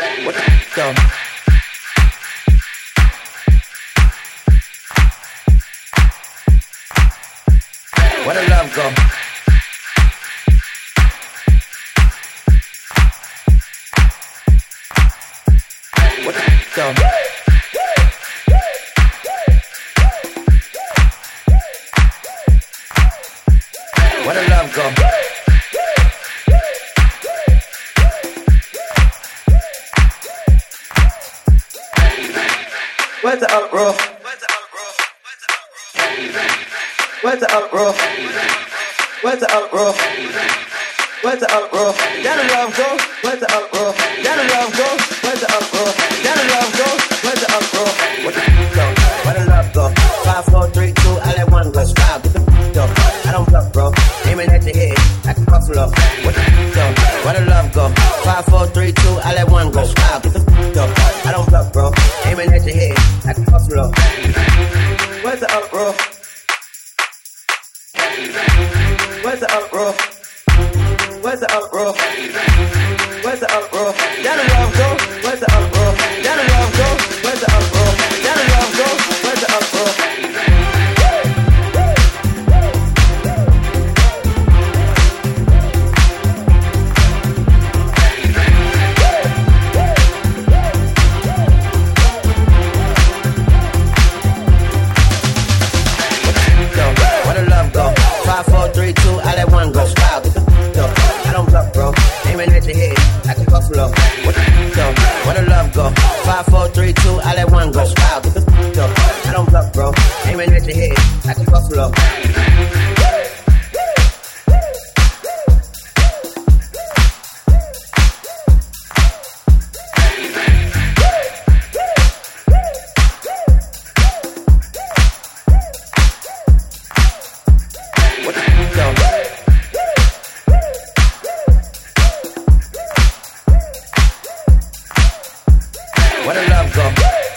What the go? Where the love go? What the go? Where the love go? Where's the uproar? Where's the uproar? Where's the uproar? Where's the uproar? Down the love go. Where's the uproar? Down the love go. Where's the uproar? Down the love go. Where's the uproar? What the go? Where the love go? 5, 4, 3, 2, I let one go. Smile, get the go. I don't bluff, bro. Aiming at the head like a buffalo. What the go? Where the love go? 5, 4, 3, 2, I let one go. Smile, get the go. I don't bluff, bro. Aiming at the head like a buffalo. Where's the uproar? Where's the uproar? Where's the uproar? Where's the uproar? Down the love go. Where's the uproar? Down the love go. Where's the uproar? Down the love go. Where's the uproar? Where the love go? 5, 4, 3, 2, I let one go. Smile, get the go. I don't bluff, bro. Aiming at the head like a buffalo. What the go? Where the love go? 5, 4, 3, 2, I let one go. Smile, get the go. I don't bluff, bro. Aiming at the head like a buffalo. What the go? Where the love go?